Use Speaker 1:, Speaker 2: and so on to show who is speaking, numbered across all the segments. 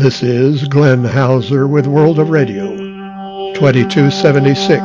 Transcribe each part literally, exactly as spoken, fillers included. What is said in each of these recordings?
Speaker 1: This is Glenn Hauser with World of Radio, twenty-two seventy-six.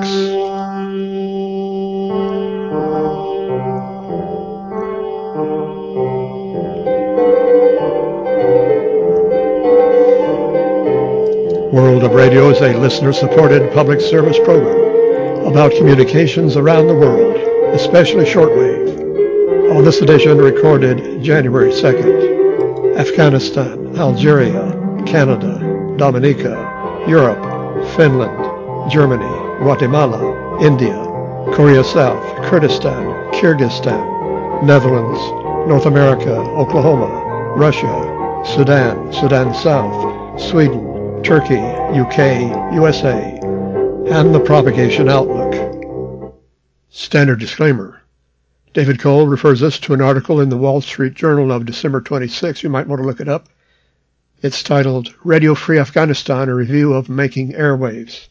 Speaker 1: World of Radio is a listener-supported public service program about communications around the world, especially shortwave. On this edition, recorded January second, Afghanistan, Algeria, Canada, Dominica, Europe, Finland, Germany, Guatemala, India, Korea South, Kurdistan, Kyrgyzstan, Netherlands, North America, Oklahoma, Russia, Sudan, Sudan South, Sweden, Turkey, U K, U S A, and the propagation outlook. Standard disclaimer. David Cole refers us to an article in the Wall Street Journal of December twenty-sixth. You might want to look it up. It's titled, Radio Free Afghanistan, a Review of Making Airwaves,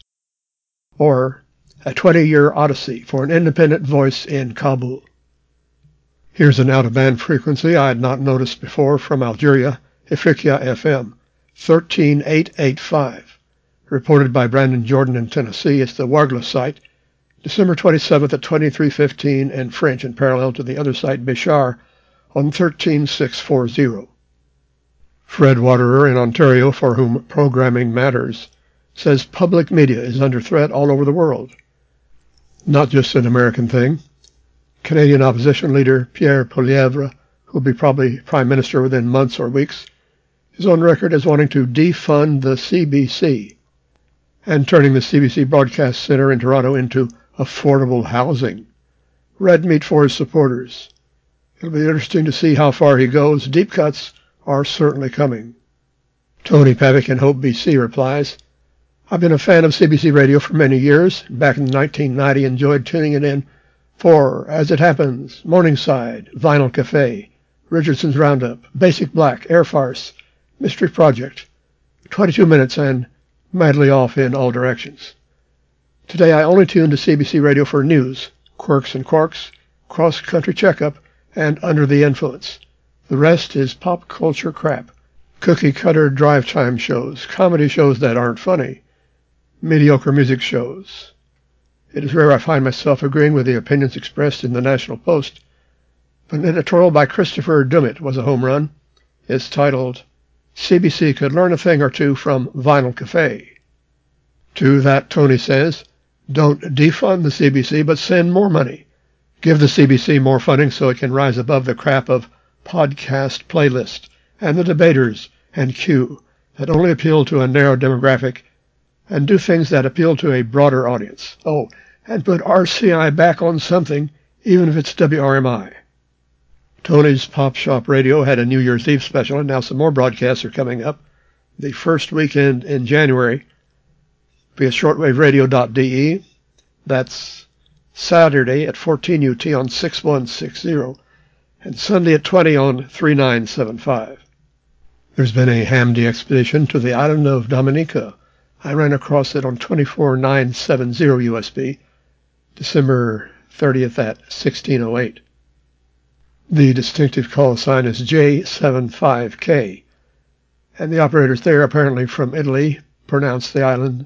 Speaker 1: or A twenty-Year Odyssey for an Independent Voice in Kabul. Here's an out-of-band frequency I had not noticed before from Algeria, Ifriqiya F M, thirteen eight eighty-five, reported by Brandon Jordan in Tennessee. It's the Wargla site, December twenty-seventh at twenty-three fifteen in French, and parallel to the other site, Bishar, on thirteen six forty. Fred Waterer in Ontario, for whom programming matters, says public media is under threat all over the world. Not just an American thing. Canadian opposition leader Pierre Poilievre, who will be probably prime minister within months or weeks, is on record as wanting to defund the C B C and turning the C B C Broadcast Centre in Toronto into affordable housing. Red meat for his supporters. It'll be interesting to see how far he goes. Deep cuts are certainly coming. Tony Pavick in Hope, B C replies, I've been a fan of C B C Radio for many years. Back in nineteen ninety, enjoyed tuning it in for As It Happens, Morningside, Vinyl Cafe, Richardson's Roundup, Basic Black, Air Farce, Mystery Project, twenty-two minutes, and madly off in all directions. Today I only tune to C B C Radio for news, quirks and quarks, cross-country checkup, and Under the Influence. The rest is pop culture crap, cookie-cutter drive-time shows, comedy shows that aren't funny, mediocre music shows. It is rare I find myself agreeing with the opinions expressed in the National Post, but an editorial by Christopher Dummett was a home run. It's titled, C B C Could Learn a Thing or Two from Vinyl Cafe. To that, Tony says, don't defund the C B C, but send more money. Give the C B C more funding so it can rise above the crap of podcast playlist and the debaters and Q that only appeal to a narrow demographic, and do things that appeal to a broader audience. Oh, and put R C I back on something, even if it's W R M I. Tony's Pop Shop Radio had a New Year's Eve special, and now some more broadcasts are coming up. The first weekend in January via shortwave radio dot d e. That's Saturday at fourteen U T on six one six zero. And Sunday at twenty on three nine seven five. There's been a Hamdi expedition to the island of Dominica. I ran across it on twenty-four nine seventy U S B, December thirtieth at sixteen oh eight. The distinctive call sign is J seventy-five K, and the operators there, apparently from Italy, pronounce the island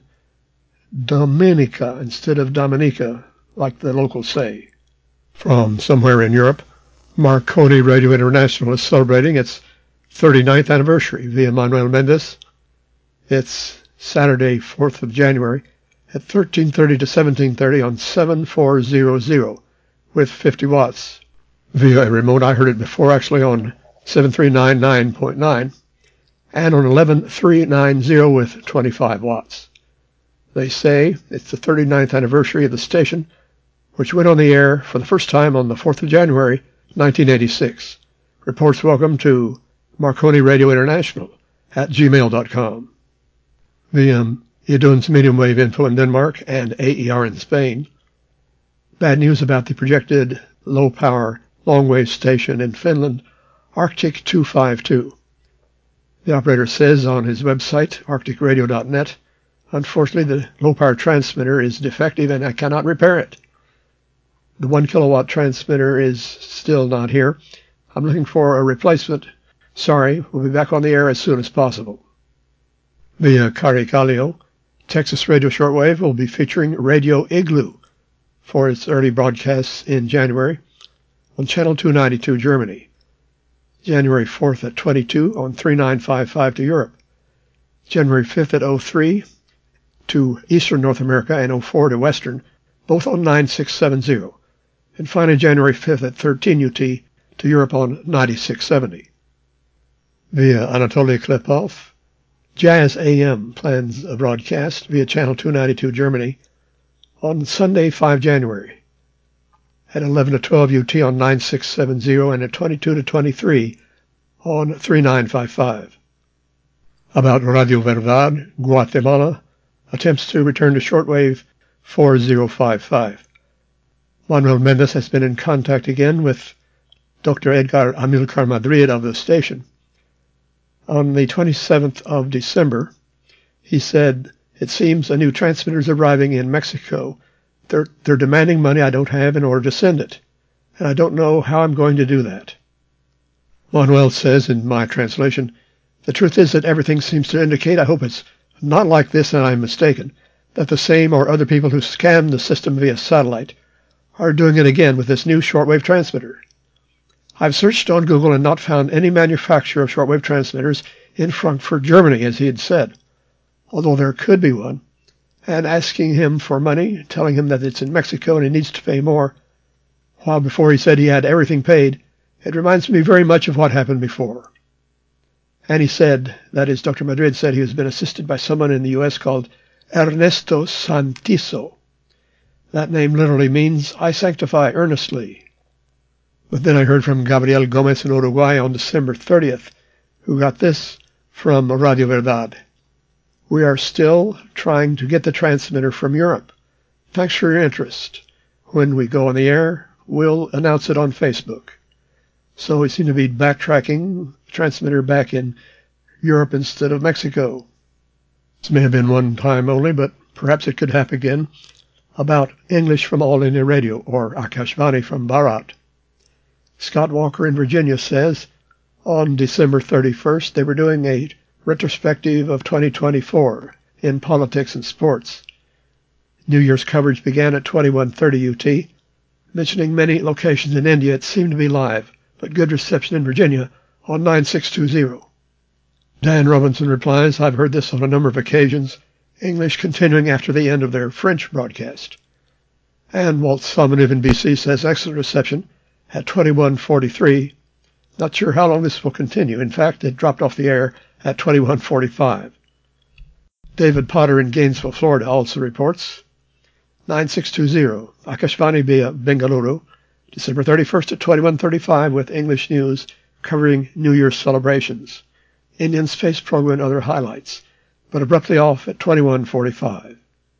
Speaker 1: Dominica instead of Dominica, like the locals say. From somewhere in Europe, Marconi Radio International is celebrating its thirty-ninth anniversary via Manuel Mendes. It's Saturday, fourth of January at thirteen thirty to seventeen thirty on seven four zero zero with fifty watts. Via a remote, I heard it before actually on seven three nine nine point nine and on eleven three ninety with twenty-five watts. They say it's the thirty-ninth anniversary of the station, which went on the air for the first time on the fourth of January, nineteen eighty-six. Reports welcome to Marconi Radio International at gmail dot com. The um, Idun's medium wave info in Denmark and A E R in Spain. Bad news about the projected low-power long-wave station in Finland, Arctic two fifty-two. The operator says on his website, arctic radio dot net, unfortunately the low-power transmitter is defective and I cannot repair it. The one kilowatt transmitter is still not here. I'm looking for a replacement. Sorry, we'll be back on the air as soon as possible. Via Caricaglio, Texas Radio Shortwave will be featuring Radio Igloo for its early broadcasts in January on Channel two ninety-two Germany, January fourth at twenty-two on thirty-nine fifty-five to Europe, January fifth at oh three to Eastern North America and oh four to Western, both on ninety-six seventy, and finally January fifth at thirteen U T to Europe on ninety-six seventy. Via Anatoly Klepov, Jazz A M plans a broadcast via Channel two ninety-two Germany on Sunday, the fifth of January, at eleven to twelve U T on ninety-six seventy and at twenty-two to twenty-three on thirty-nine fifty-five. About Radio Verdad, Guatemala attempts to return to shortwave forty fifty-five. Manuel Mendez has been in contact again with Doctor Edgar Amilcar Madrid of the station. On the twenty-seventh of December, he said, "It seems a new transmitter is arriving in Mexico. They're, they're demanding money I don't have in order to send it, and I don't know how I'm going to do that." Manuel says, in my translation, "The truth is that everything seems to indicate, I hope it's not like this and I'm mistaken, that the same or other people who scammed the system via satellite are doing it again with this new shortwave transmitter. I've searched on Google and not found any manufacturer of shortwave transmitters in Frankfurt, Germany, as he had said, although there could be one, and asking him for money, telling him that it's in Mexico and he needs to pay more, while before he said he had everything paid. It reminds me very much of what happened before." And he said, that is, Doctor Madrid said, he has been assisted by someone in the U S called Ernesto Santiso. That name literally means, "I sanctify earnestly." But then I heard from Gabriel Gomez in Uruguay on December thirtieth, who got this from Radio Verdad. "We are still trying to get the transmitter from Europe. Thanks for your interest. When we go on the air, we'll announce it on Facebook." So we seem to be backtracking the transmitter back in Europe instead of Mexico. This may have been one time only, but perhaps it could happen again. About English from All India Radio, or Akashvani from Bharat. Scott Walker in Virginia says, on December thirty-first, they were doing a retrospective of twenty twenty-four in politics and sports. New Year's coverage began at twenty-one thirty U T, mentioning many locations in India. It seemed to be live, but good reception in Virginia on ninety-six twenty. Dan Robinson replies, "I've heard this on a number of occasions, English continuing after the end of their French broadcast." And Walt Salmoniv in B C says, "Excellent reception at twenty-one forty-three. Not sure how long this will continue. In fact, it dropped off the air at twenty-one forty-five. David Potter in Gainesville, Florida also reports, ninety-six twenty, Akashvani via Bengaluru, December thirty-first at twenty-one thirty-five with English news covering New Year's celebrations, Indian space program and other highlights, but abruptly off at twenty-one forty-five.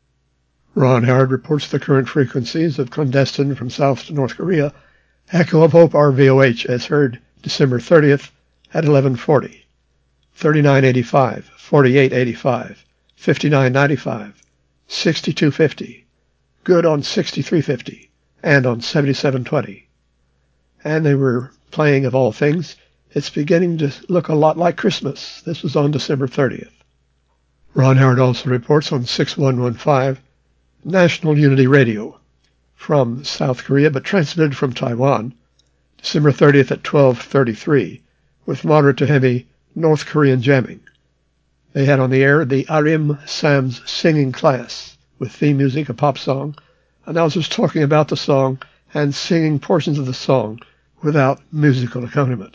Speaker 1: Ron Howard reports the current frequencies of clandestine from South to North Korea. Echo of Hope R V O H as heard December thirtieth at eleven forty, thirty-nine eighty-five, forty-eight eighty-five, fifty-nine ninety-five, sixty-two fifty, good on sixty-three fifty, and on seventy-seven twenty. And they were playing, of all things, It's Beginning to Look a Lot Like Christmas. This was on December thirtieth. Ron Howard also reports on sixty-one fifteen, National Unity Radio, from South Korea, but transmitted from Taiwan, December thirtieth at twelve thirty-three, with moderate to heavy North Korean jamming. They had on the air the Arim Sam's singing class, with theme music, a pop song, announcers talking about the song and singing portions of the song without musical accompaniment.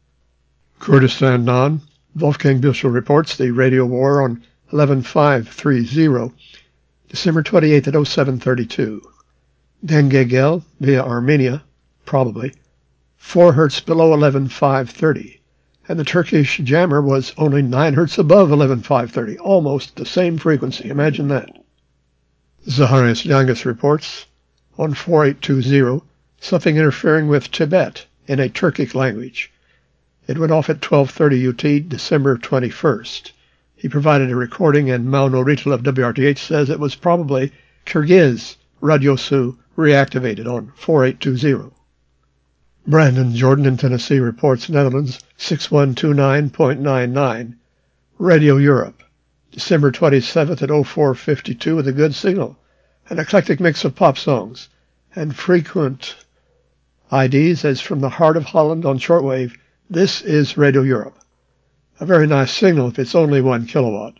Speaker 1: Kurdistan Non, Wolfgang Büchel reports the radio war on eleven five thirty, December twenty-eighth at oh seven thirty-two. Dengegel via Armenia, probably, four hertz below eleven five thirty, and the Turkish jammer was only nine hertz above eleven five thirty, almost the same frequency. Imagine that. Zaharias Yangas reports on forty-eight twenty, something interfering with Tibet in a Turkic language. It went off at twelve thirty U T, December twenty-first. He provided a recording, and Mauno Rital of W R T H says it was probably Kyrgyz Radiosu reactivated on forty-eight twenty. Brandon Jordan in Tennessee reports Netherlands sixty-one twenty-nine point nine nine, Radio Europe, December twenty-seventh at oh four fifty-two with a good signal, an eclectic mix of pop songs, and frequent I Ds as from the heart of Holland on shortwave. This is Radio Europe. A very nice signal if it's only one kilowatt.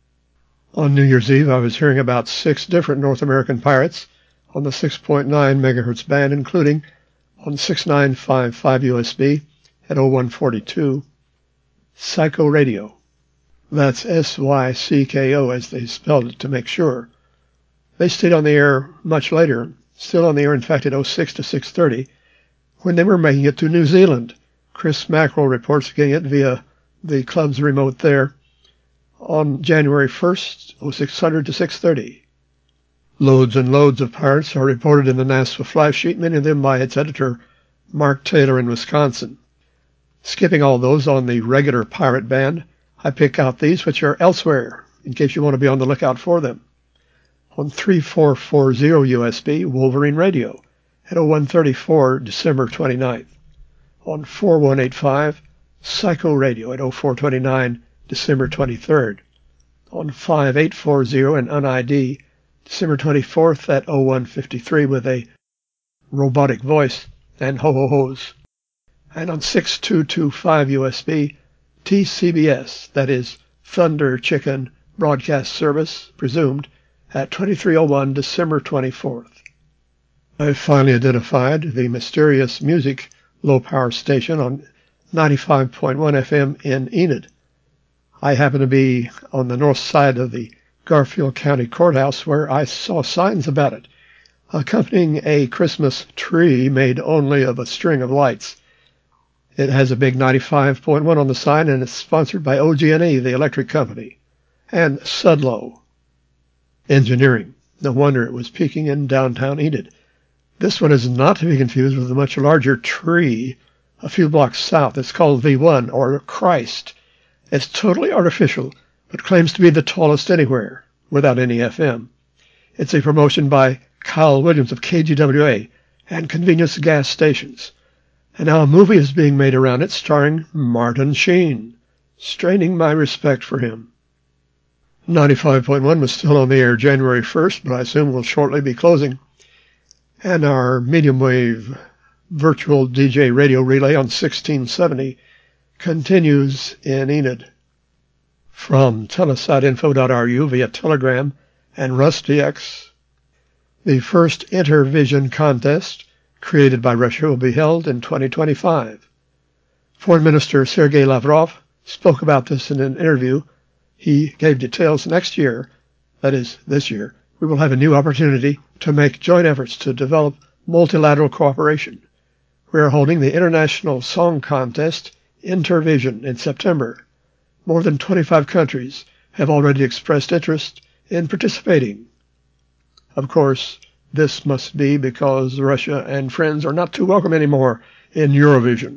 Speaker 1: On New Year's Eve, I was hearing about six different North American pirates on the six point nine megahertz band, including on six nine five five U S B at oh one forty-two, Psycho Radio. That's S Y C K O as they spelled it to make sure. They stayed on the air much later, still on the air in fact at oh six to six thirty, when they were making it to New Zealand. Chris Mackerel reports getting it via the club's remote there on January first, oh six hundred to six thirty. Loads and loads of pirates are reported in the NASFA fly sheet, many of them by its editor, Mark Taylor in Wisconsin. Skipping all those on the regular pirate band, I pick out these which are elsewhere, in case you want to be on the lookout for them. On thirty-four forty U S B, Wolverine Radio at oh one thirty-four, December twenty-ninth. On forty-one eighty-five, Psycho Radio at oh four twenty-nine, December twenty-third. On fifty-eight forty and Un I D, December twenty-fourth at oh one fifty-three with a robotic voice and ho-ho-hos. And on sixty-two twenty-five U S B, T C B S, that is Thunder Chicken Broadcast Service, presumed, at twenty-three oh one, December twenty-fourth. I finally identified the mysterious music low-power station on ninety-five point one F M in Enid. I happen to be on the north side of the Garfield County Courthouse where I saw signs about it, accompanying a Christmas tree made only of a string of lights. It has a big ninety-five point one on the sign, and it's sponsored by O G and E, the electric company, and Sudlow Engineering. No wonder it was peaking in downtown Enid. This one is not to be confused with a much larger tree a few blocks south. It's called V one, or Christ. It's totally artificial, but claims to be the tallest anywhere, without any F M. It's a promotion by Kyle Williams of K G W A and convenience gas stations. And now a movie is being made around it starring Martin Sheen, straining my respect for him. ninety-five point one was still on the air January first, but I assume will shortly be closing. And our medium wave virtual D J radio relay on sixteen seventy continues in Enid. From telesat info dot R U via Telegram and RusDX, the first Intervision contest created by Russia will be held in twenty twenty-five. Foreign Minister Sergei Lavrov spoke about this in an interview. He gave details next year, that is, this year, we will have a new opportunity to make joint efforts to develop multilateral cooperation. We are holding the International Song Contest Intervision in September. More than twenty-five countries have already expressed interest in participating. Of course, this must be because Russia and friends are not too welcome anymore in Eurovision.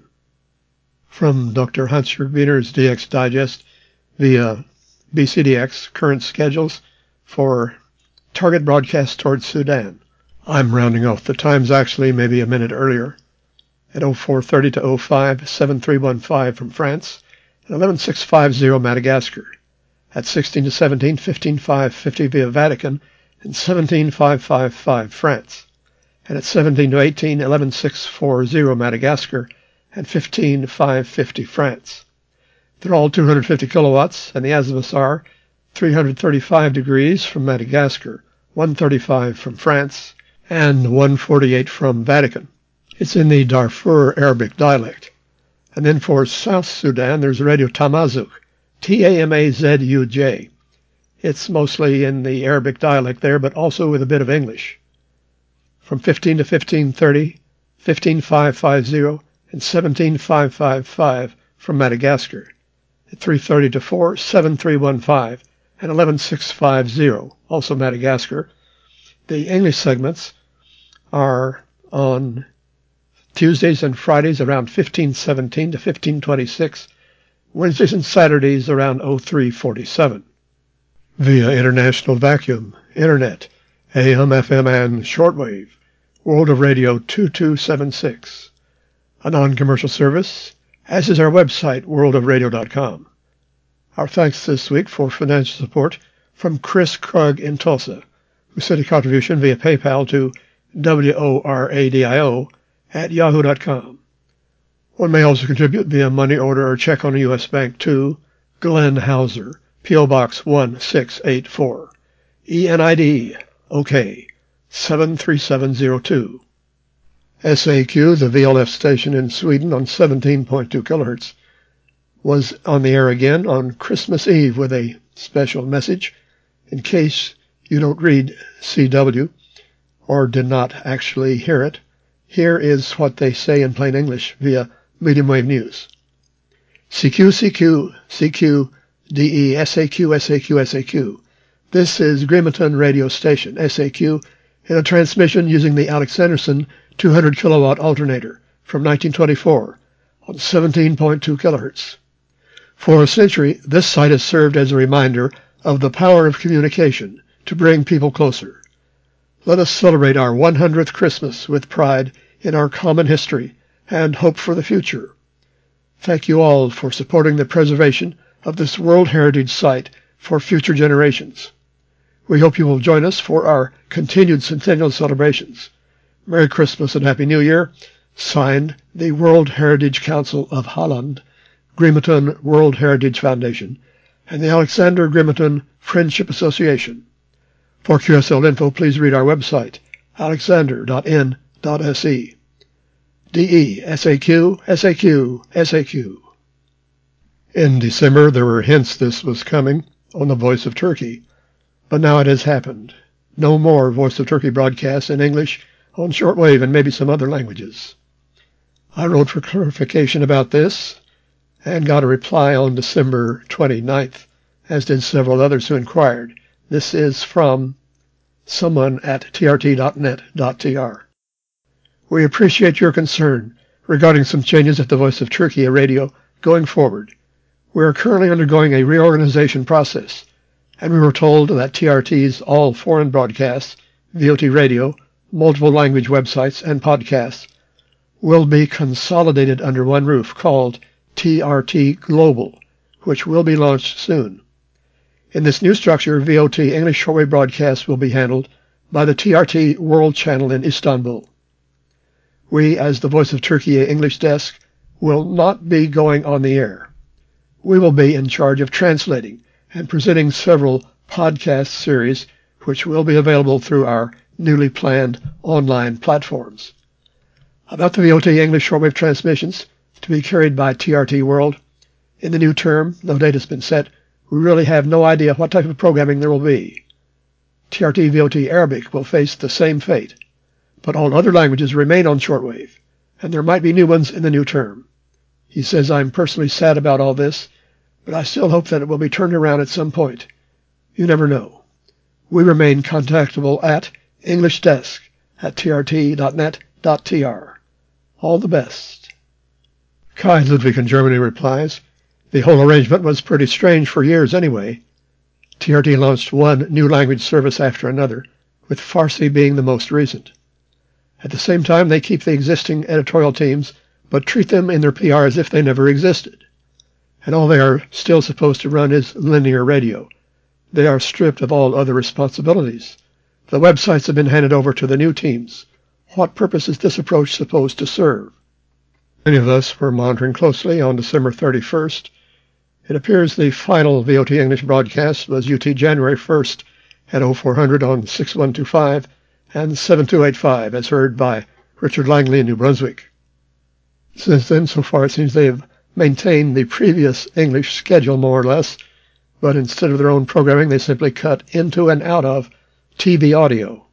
Speaker 1: From Doctor Hans-Jörg Wiener's D X Digest via B C D X, current schedules for target broadcast towards Sudan. I'm rounding off the times actually maybe a minute earlier. At oh four thirty to oh five, seven three one five from France, and eleven six fifty Madagascar. At sixteen to seventeen, fifteen five fifty via Vatican, and seventeen five fifty-five France. And at seventeen to eighteen, eleven six forty Madagascar, and fifteen five fifty France. They're all two hundred fifty kilowatts, and the azimuths are three hundred thirty-five degrees from Madagascar, one thirty-five from France, and one forty-eight from Vatican. It's in the Darfur Arabic dialect. And then for South Sudan, there's Radio Tamazuj, T A M A Z U J. It's mostly in the Arabic dialect there, but also with a bit of English. From fifteen to fifteen thirty, fifteen five fifty, and seventeen five fifty-five from Madagascar. At three thirty to four, seven three one five, and eleven six fifty, also Madagascar. The English segments are on Tuesdays and Fridays around fifteen seventeen to fifteen twenty-six, Wednesdays and Saturdays around oh three forty-seven. Via International Vacuum, Internet, A M, F M, and Shortwave, World of Radio two two seven six. A non-commercial service, as is our website, world of radio dot com. Our thanks this week for financial support from Chris Krug in Tulsa, who sent a contribution via PayPal to W-O-R-A-D-I-O at yahoo dot com. One may also contribute via money order or check on a U S bank to Glenn Hauser, P O. Box one six eight four, E N I D, OK, seven three seven zero two. S A Q, the V L F station in Sweden on seventeen point two kilohertz, was on the air again on Christmas Eve with a special message. In case you don't read C W or did not actually hear it, here is what they say in plain English via medium wave news. C Q, C Q, C Q, D E, S A Q, S A Q, S A Q. This is Grimeton Radio Station, S A Q, in a transmission using the Alex Anderson two hundred kilowatt alternator from nineteen twenty-four on seventeen point two kilohertz. For a century, this site has served as a reminder of the power of communication to bring people closer. Let us celebrate our one hundredth Christmas with pride in our common history and hope for the future. Thank you all for supporting the preservation of this World Heritage Site for future generations. We hope you will join us for our continued centennial celebrations. Merry Christmas and Happy New Year. Signed, the World Heritage Council of Holland, Grimeton World Heritage Foundation, and the Alexander Grimeton Friendship Association. For Q S L info, please read our website, alexander dot n dot s e. D E, S A Q, S A Q, S A Q. In December, there were hints this was coming on the Voice of Turkey, but now it has happened. No more Voice of Turkey broadcasts in English on shortwave and maybe some other languages. I wrote for clarification about this and got a reply on December twenty-ninth, as did several others who inquired. This is from someone at t r t dot net dot t r. We appreciate your concern regarding some changes at the Voice of Turkey radio going forward. We are currently undergoing a reorganization process, and we were told that T R T's all foreign broadcasts, V O T radio, multiple language websites, and podcasts will be consolidated under one roof called T R T Global, which will be launched soon. In this new structure, V O T English shortwave broadcasts will be handled by the T R T World Channel in Istanbul. We, as the Voice of Turkey English desk, will not be going on the air. We will be in charge of translating and presenting several podcast series which will be available through our newly planned online platforms. About the V O T English shortwave transmissions to be carried by T R T World, in the new term, no date has been set, we really have no idea what type of programming there will be. T R T V O T Arabic will face the same fate, but all other languages remain on shortwave, and there might be new ones in the new term. He says, I'm personally sad about all this, but I still hope that it will be turned around at some point. You never know. We remain contactable at englishdesk at t r t dot net dot t r. All the best. Kai Ludwig in Germany replies, the whole arrangement was pretty strange for years anyway. T R T launched one new language service after another, with Farsi being the most recent. At the same time, they keep the existing editorial teams, but treat them in their P R as if they never existed. And all they are still supposed to run is linear radio. They are stripped of all other responsibilities. The websites have been handed over to the new teams. What purpose is this approach supposed to serve? Many of us were monitoring closely on December thirty-first. It appears the final V O T English broadcast was U T January first at oh four hundred on six one two five and seven two eight five, as heard by Richard Langley in New Brunswick. Since then, so far, it seems they have maintained the previous English schedule more or less, but instead of their own programming, they simply cut into and out of T V audio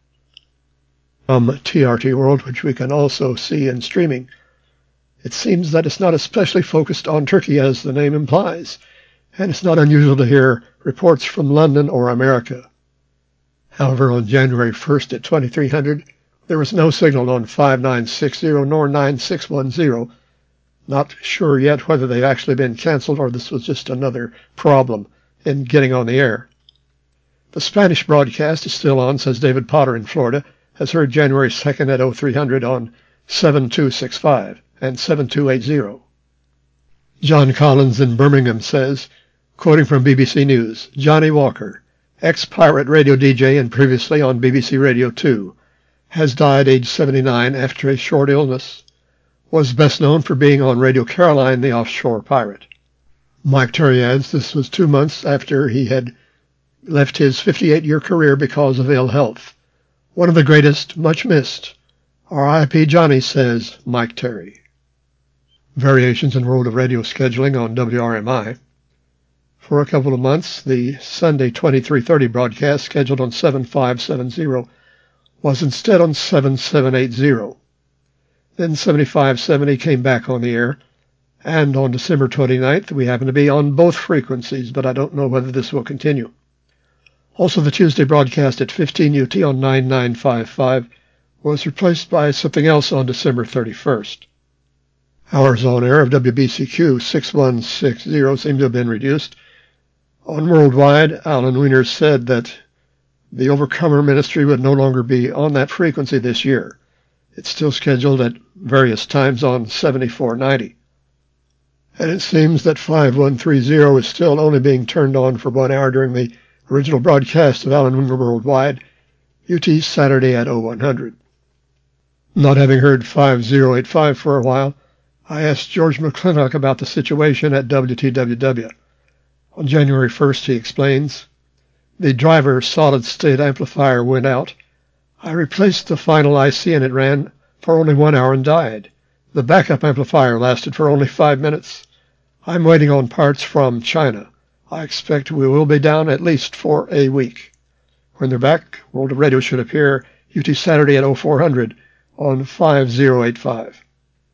Speaker 1: from T R T World, which we can also see in streaming. It seems that it's not especially focused on Turkey, as the name implies, and it's not unusual to hear reports from London or America. However, on January first at twenty-three hundred, there was no signal on five nine six zero nor nine six one zero. Not sure yet whether they've actually been canceled or this was just another problem in getting on the air. The Spanish broadcast is still on, says David Potter in Florida, has heard January second at oh three hundred on seven two six five and seven two eight zero. John Collins in Birmingham says, Quoting from B B C News, Johnny Walker, ex-pirate radio D J and previously on B B C Radio two, has died aged seventy-nine after a short illness. Was best known for being on Radio Caroline, the offshore pirate. Mike Terry adds this was two months after he had left his fifty-eight-year career because of ill health. One of the greatest, much missed. R I P Johnny, says Mike Terry. Variations in World of Radio scheduling on W R M I. For a couple of months, the Sunday twenty-three thirty broadcast scheduled on seven five seven zero was instead on seven seven eight zero. Then seventy-five seventy came back on the air, and on December twenty-ninth we happen to be on both frequencies, but I don't know whether this will continue. Also, the Tuesday broadcast at fifteen U T on nine nine five five was replaced by something else on December thirty-first. Hours on air of W B C Q sixty-one sixty seem to have been reduced. On Worldwide, Alan Weiner said that the Overcomer Ministry would no longer be on that frequency this year. It's still scheduled at various times on seventy-four ninety. And it seems that five one three zero is still only being turned on for one hour during the original broadcast of Alan Weiner Worldwide, U T Saturday at oh one hundred. Not having heard five oh eight five for a while, I asked George McClintock about the situation at W T W W. On January first, he explains, the driver solid-state amplifier went out. I replaced the final I C and it ran for only one hour and died. The backup amplifier lasted for only five minutes. I'm waiting on parts from China. I expect we will be down at least for a week. When they're back, World of Radio should appear U T Saturday at oh four hundred on five oh eight five.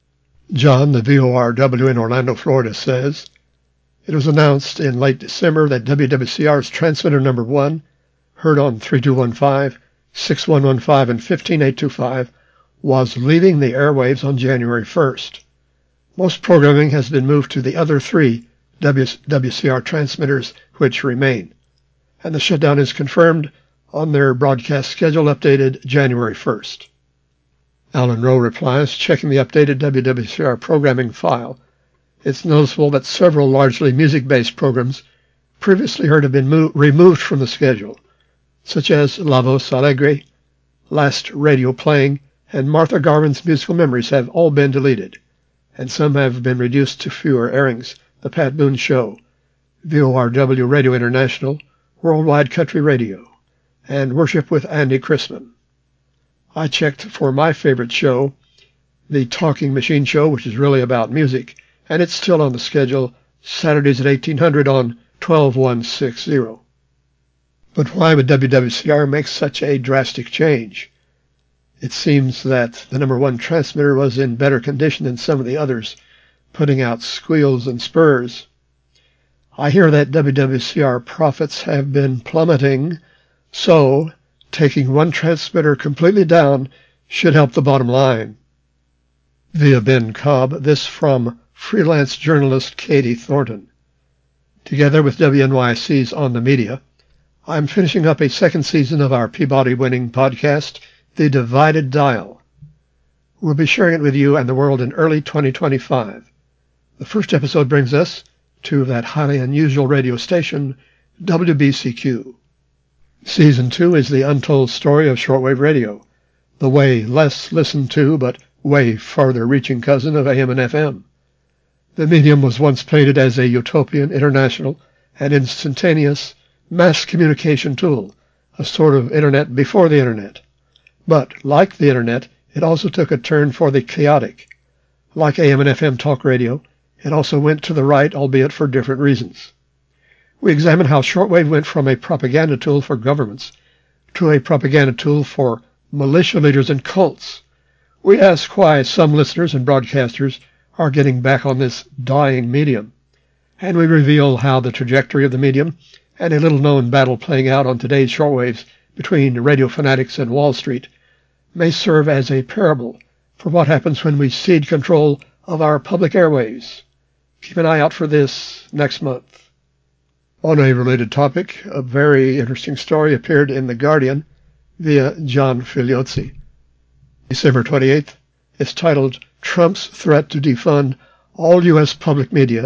Speaker 1: John, the V O R W in Orlando, Florida, says, it was announced in late December that W W C R's transmitter number one, heard on three two one five, six one one five, and fifteen eight two five, was leaving the airwaves on January first. Most programming has been moved to the other three W W C R transmitters which remain, and the shutdown is confirmed on their broadcast schedule updated January first. Alan Rowe replies, checking the updated W W C R programming file. It's noticeable that several largely music-based programs previously heard have been mo- removed from the schedule, such as La Voz Alegre, Last Radio Playing, and Martha Garvin's Musical Memories have all been deleted, and some have been reduced to fewer airings. The Pat Boone Show, V O R W Radio International, Worldwide Country Radio, and Worship with Andy Chrisman. I checked for my favorite show, the Talking Machine Show, which is really about music, and it's still on the schedule, Saturdays at eighteen hundred on twelve one sixty. But why would W W C R make such a drastic change? It seems that the number one transmitter was in better condition than some of the others, putting out squeals and spurs. I hear that W W C R profits have been plummeting, so taking one transmitter completely down should help the bottom line. Via Ben Cobb, this from freelance journalist Katie Thornton. Together with W N Y C's On the Media, I'm finishing up a second season of our Peabody-winning podcast, The Divided Dial. We'll be sharing it with you and the world in early twenty twenty-five. The first episode brings us to that highly unusual radio station, W B C Q. Season two is the untold story of shortwave radio, the way less listened to but way farther reaching cousin of A M and F M. The medium was once painted as a utopian, international, and instantaneous mass communication tool, a sort of internet before the internet. But, like the internet, it also took a turn for the chaotic. Like A M and F M talk radio, it also went to the right, albeit for different reasons. We examine how shortwave went from a propaganda tool for governments to a propaganda tool for militia leaders and cults. We ask why some listeners and broadcasters are getting back on this dying medium. And we reveal how the trajectory of the medium and a little-known battle playing out on today's shortwaves between radio fanatics and Wall Street may serve as a parable for what happens when we cede control of our public airwaves. Keep an eye out for this next month. On a related topic, a very interesting story appeared in The Guardian via John Filiozzi. December twenty-eighth, it's titled, Trump's Threat to Defund All U S Public Media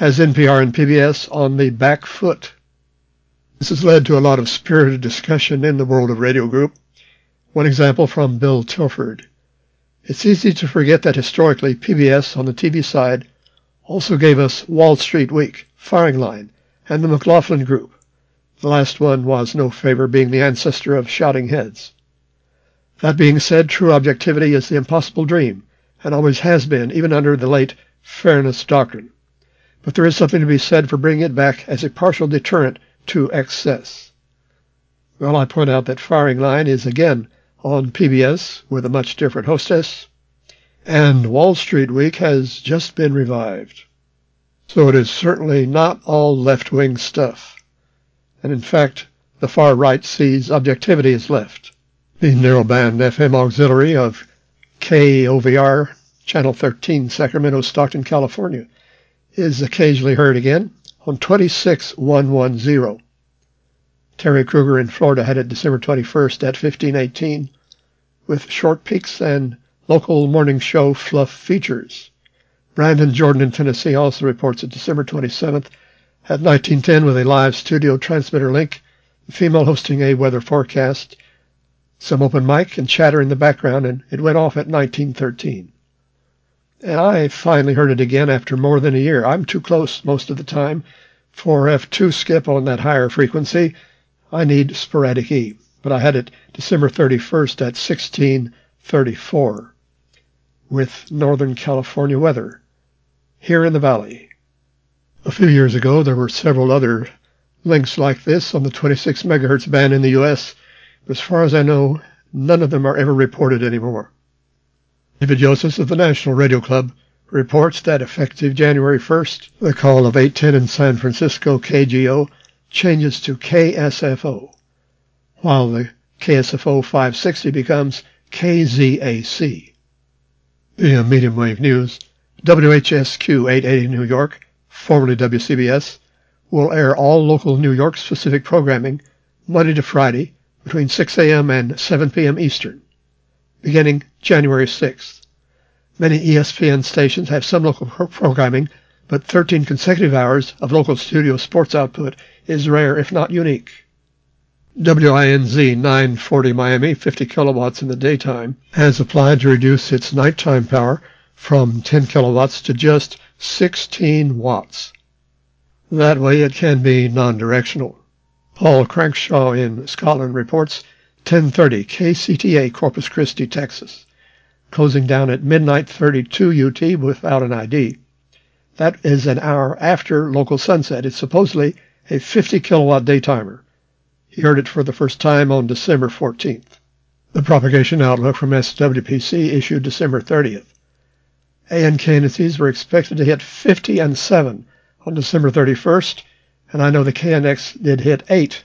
Speaker 1: has N P R and P B S on the back foot. This has led to a lot of spirited discussion in the World of Radio group. One example from Bill Tilford. It's easy to forget that historically P B S on the T V side also gave us Wall Street Week, Firing Line, and the McLaughlin Group. The last one was no favor, being the ancestor of Shouting Heads. That being said, true objectivity is the impossible dream, and always has been, even under the late Fairness Doctrine. But there is something to be said for bringing it back as a partial deterrent to excess. Well, I point out that Firing Line is again on P B S with a much different hostess, and Wall Street Week has just been revived. So it is certainly not all left-wing stuff. And in fact, the far right sees objectivity as left. The narrowband F M auxiliary of K O V R, Channel thirteen, Sacramento, Stockton, California, is occasionally heard again on twenty-six one ten. Terry Kruger in Florida had it December twenty-first at fifteen eighteen, with short peaks and local morning show fluff features. Brandon Jordan in Tennessee also reports it December twenty-seventh at nineteen ten with a live studio transmitter link, the female hosting a weather forecast, some open mic and chatter in the background, and it went off at nineteen thirteen. And I finally heard it again after more than a year. I'm too close most of the time for F two skip on that higher frequency. I need sporadic E, but I had it December thirty-first at sixteen thirty-four with Northern California weather here in the valley. A few years ago, there were several other links like this on the twenty-six megahertz band in the U S, but as far as I know, none of them are ever reported anymore. David Joseph of the National Radio Club reports that effective January first, the call of eight ten in San Francisco K G O changes to K S F O, while the K S F O five sixty becomes K Z A C. The medium wave news, W H S Q eight eighty New York, formerly W C B S, will air all local New York-specific programming Monday to Friday between six a.m. and seven p.m. Eastern, beginning January sixth. Many E S P N stations have some local pro- programming, but thirteen consecutive hours of local studio sports output is rare, if not unique. W I N Z nine forty Miami, fifty kilowatts in the daytime, has applied to reduce its nighttime power from ten kilowatts to just sixteen watts. That way it can be non-directional. Paul Crankshaw in Scotland reports ten thirty K C T A, Corpus Christi, Texas, closing down at midnight thirty-two U T without an I D. That is an hour after local sunset. It's supposedly a fifty kilowatt daytimer. He heard it for the first time on December fourteenth. The propagation outlook from S W P C issued December thirtieth. A N K indices were expected to hit fifty and seven on December thirty-first, and I know the K N X did hit eight.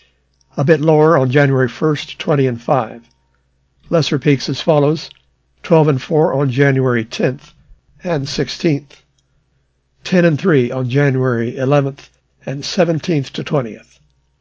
Speaker 1: A bit lower on January first, twenty and five. Lesser peaks as follows: twelve and four on January tenth and sixteenth. ten and three on January eleventh and seventeenth to twentieth.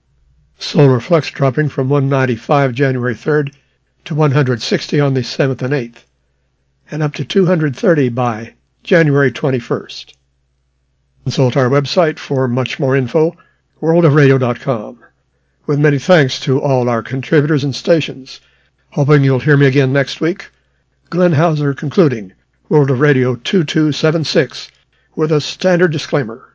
Speaker 1: Solar flux dropping from one ninety-five January third to one hundred sixty on the seventh and eighth, and up to two hundred thirty by January twenty-first. Consult our website for much more info, world of radio dot com. With many thanks to all our contributors and stations. Hoping you'll hear me again next week. Glenn Hauser concluding World of Radio two two seven six with a standard disclaimer.